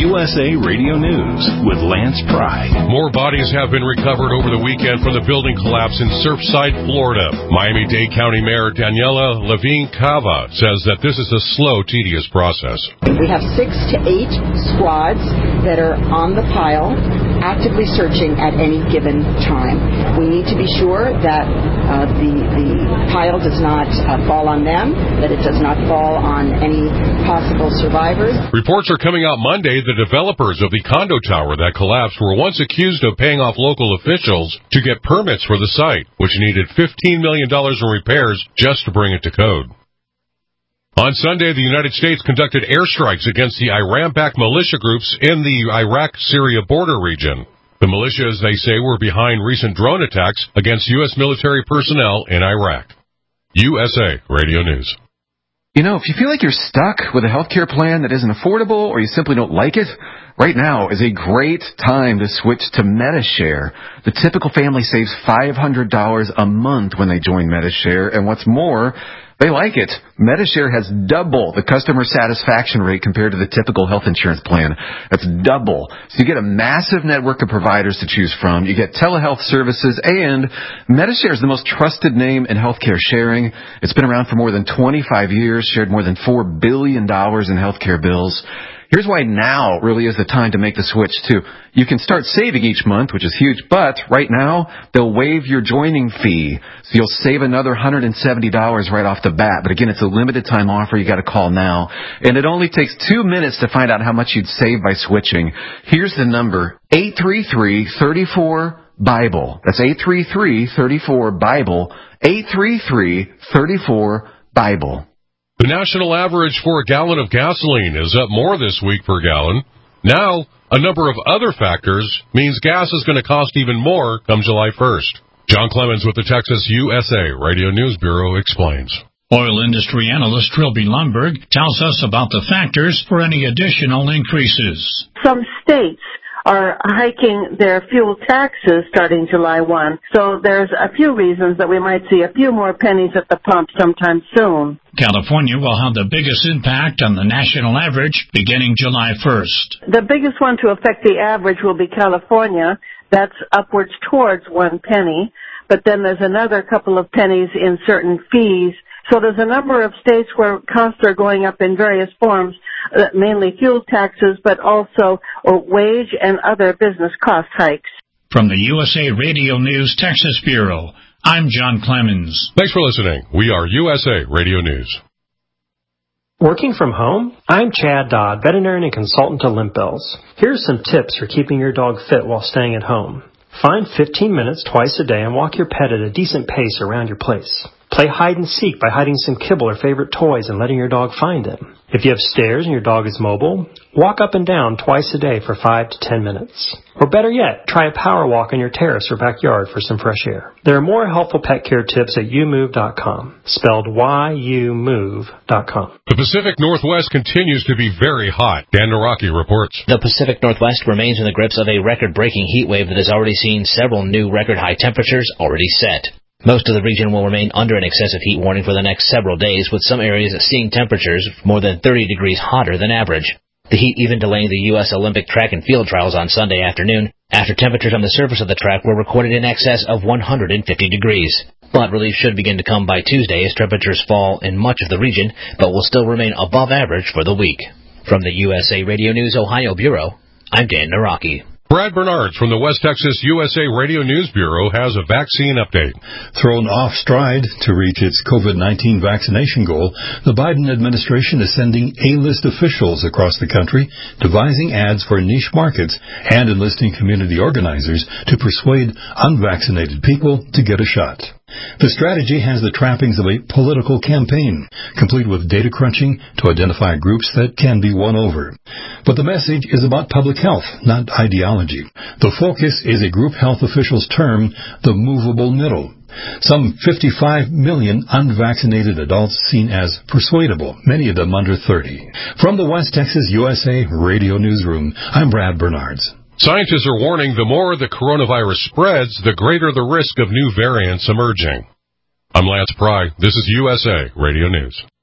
USA Radio News with Lance Pry. More bodies have been recovered over the weekend from the building collapse in Surfside, Florida. Miami-Dade County Mayor Daniela Levine Cava says that this is a slow, tedious process. We have 6 to 8 squads that are on the pile, actively searching at any given time. We need to be sure that the pile does not fall on them, that it does not fall on any possible survivors. Reports are coming out Monday the developers of the condo tower that collapsed were once accused of paying off local officials to get permits for the site, which needed $15 million in repairs just to bring it to code. On Sunday, the United States conducted airstrikes against the Iran-backed militia groups in the Iraq-Syria border region. The militias, they say, were behind recent drone attacks against U.S. military personnel in Iraq. USA Radio News. You know, if you feel like you're stuck with a healthcare plan that isn't affordable or you simply don't like it, right now is a great time to switch to Medi-Share. The typical family saves $500 a month when they join Medi-Share, and what's more, they like it. Medi-Share has double the customer satisfaction rate compared to the typical health insurance plan. That's double. So you get a massive network of providers to choose from. You get telehealth services, and Medi-Share is the most trusted name in healthcare sharing. It's been around for more than 25 years, shared more than $4 billion in healthcare bills. Here's why now really is the time to make the switch, too. You can start saving each month, which is huge, but right now, they'll waive your joining fee. So you'll save another $170 right off the bat. But again, it's a limited time offer. You got to call now. And it only takes 2 minutes to find out how much you'd save by switching. Here's the number, 833-34-BIBLE. That's 833-34-BIBLE, 833-34-BIBLE. The national average for a gallon of gasoline is up more this week per gallon. Now, a number of other factors means gas is going to cost even more come July 1st. John Clemens with the Texas USA Radio News Bureau explains. Oil industry analyst Trilby Lundberg tells us about the factors for any additional increases. Some states are hiking their fuel taxes starting July 1. So there's a few reasons that we might see a few more pennies at the pump sometime soon. California will have the biggest impact on the national average beginning July 1st. The biggest one to affect the average will be California. That's upwards towards 1 penny. But then there's another couple of pennies in certain fees. So there's a number of states where costs are going up in various forms, mainly fuel taxes, but also wage and other business cost hikes. From the USA Radio News Texas Bureau, I'm John Clemens. Thanks for listening. We are USA Radio News. Working from home? I'm Chad Dodd, veterinarian and consultant to Limp Bells. Here's some tips for keeping your dog fit while staying at home. Find 15 minutes twice a day and walk your pet at a decent pace around your place. Play hide and seek by hiding some kibble or favorite toys and letting your dog find them. If you have stairs and your dog is mobile, walk up and down twice a day for 5 to 10 minutes. Or better yet, try a power walk on your terrace or backyard for some fresh air. There are more helpful pet care tips at youmove.com, spelled YOUMOVE.com. The Pacific Northwest continues to be very hot. Dan Naraki reports. The Pacific Northwest remains in the grips of a record-breaking heat wave that has already seen several new record-high temperatures already set. Most of the region will remain under an excessive heat warning for the next several days, with some areas seeing temperatures more than 30 degrees hotter than average. The heat even delaying the U.S. Olympic track and field trials on Sunday afternoon, after temperatures on the surface of the track were recorded in excess of 150 degrees. But relief should begin to come by Tuesday as temperatures fall in much of the region, but will still remain above average for the week. From the USA Radio News Ohio Bureau, I'm Dan Naraki. Brad Bernards from the West Texas USA Radio News Bureau has a vaccine update. Thrown off stride to reach its COVID-19 vaccination goal, the Biden administration is sending A-list officials across the country, devising ads for niche markets and enlisting community organizers to persuade unvaccinated people to get a shot. The strategy has the trappings of a political campaign, complete with data crunching to identify groups that can be won over. But the message is about public health, not ideology. The focus is a group health officials term the movable middle. Some 55 million unvaccinated adults seen as persuadable, many of them under 30. From the West Texas USA Radio Newsroom, I'm Brad Bernards. Scientists are warning the more the coronavirus spreads, the greater the risk of new variants emerging. I'm Lance Pry. This is USA Radio News.